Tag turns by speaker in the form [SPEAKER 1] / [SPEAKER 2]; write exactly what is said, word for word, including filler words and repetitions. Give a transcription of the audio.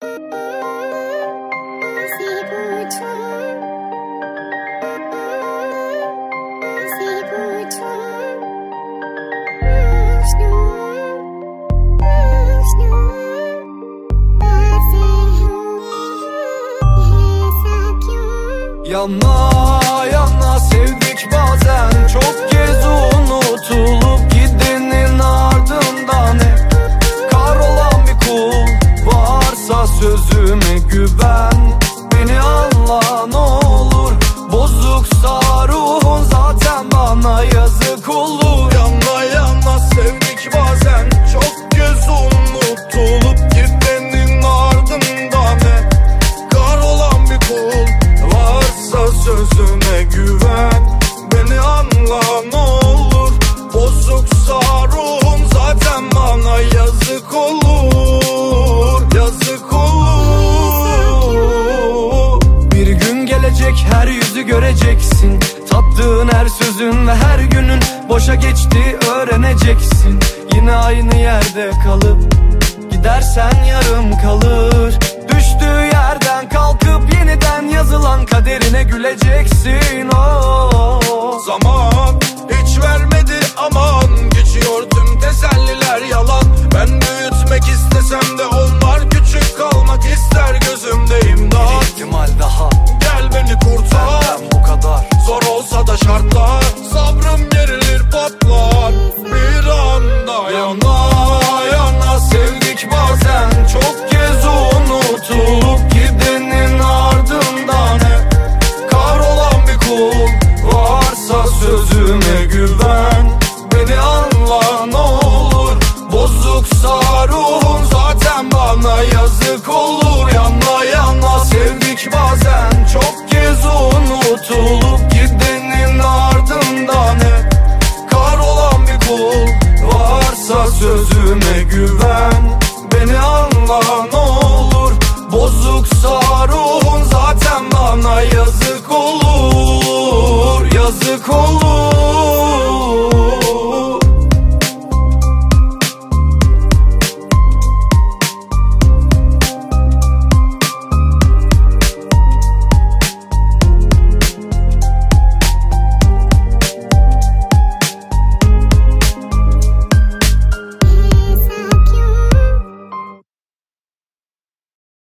[SPEAKER 1] Yana yana sevdik bazen, çok kez unutulup gidenin ardından hep kahrolan bir kul. Varsa sözüme güven, beni anla ne olur. Bozuksa ruhun zaten bana yazık olur.
[SPEAKER 2] Yana yana sevdik bazen, çok kez unutulup gidenin ardından hep kahrolan bir kul. Varsa sözüme güven, beni anla ne olur. Bozuksa ruhum zaten bana yazık olur, yazık olur.
[SPEAKER 1] Bir gün gelecek, her yüzü göreceksin. Tattığın her sözün ve her günün boşa geçti öğreneceksin. Yine aynı yerde kalıp gidersen yarım kalır. Düştüğü yerden kalkıp yeniden yazılan kaderine güleceksin. Oh.
[SPEAKER 2] Zaman hiç vermedi aman, geçiyor tüm teselliler yalan. Ben büyütmek istesem de onlar küçük kalmak ister gözümde imdat.
[SPEAKER 1] Bir ihtimal daha,
[SPEAKER 2] gel beni kurtar.
[SPEAKER 1] benden bu kadar.
[SPEAKER 2] Zor olsa da şartlar, sabrım gerilir patlar bir anda.
[SPEAKER 1] Yana yana sevdik bazen, çok kez unutulup gidenin ardından hep kahrolan bir kul. Varsa sözüme güven, beni anla ne olur. Bozuksa ruhun zaten bana yazık olur.